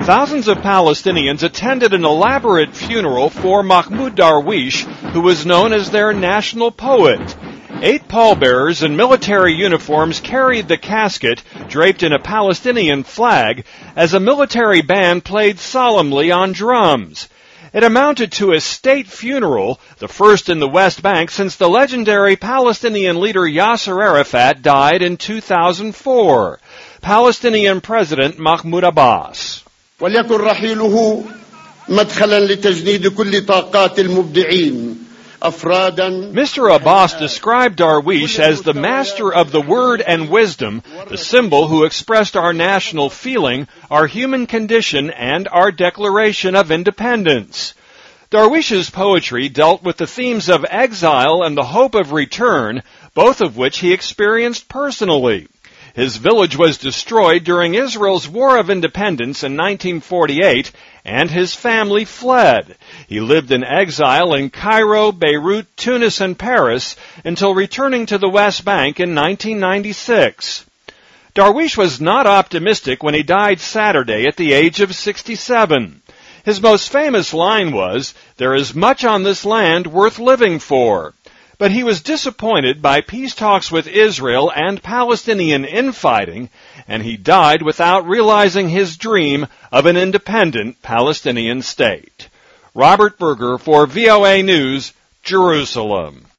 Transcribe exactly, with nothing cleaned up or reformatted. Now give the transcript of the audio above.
Thousands of Palestinians attended an elaborate funeral for Mahmoud Darwish, who was known as their national poet. Eight pallbearers in military uniforms carried the casket, draped in a Palestinian flag, as a military band played solemnly on drums. It amounted to a state funeral, the first in the West Bank since the legendary Palestinian leader Yasser Arafat died in two thousand four. Palestinian President Mahmoud Abbas. وليكن رحيله مدخلا لتجنيد كل طاقات المبدعين أفرادا. Mister Abbas described Darwish as the master of the word and wisdom, the symbol who expressed our national feeling, our human condition, and our declaration of independence. Darwish's poetry dealt with the themes of exile and the hope of return, both of which he experienced personally. His village was destroyed during Israel's War of Independence in nineteen forty-eight, and his family fled. He lived in exile in Cairo, Beirut, Tunis, and Paris until returning to the West Bank in nineteen ninety-six. Darwish was not optimistic when he died Saturday at the age of sixty-seven. His most famous line was, "There is much on this land worth living for." But he was disappointed by peace talks with Israel and Palestinian infighting, and he died without realizing his dream of an independent Palestinian state. Robert Berger for V O A News, Jerusalem.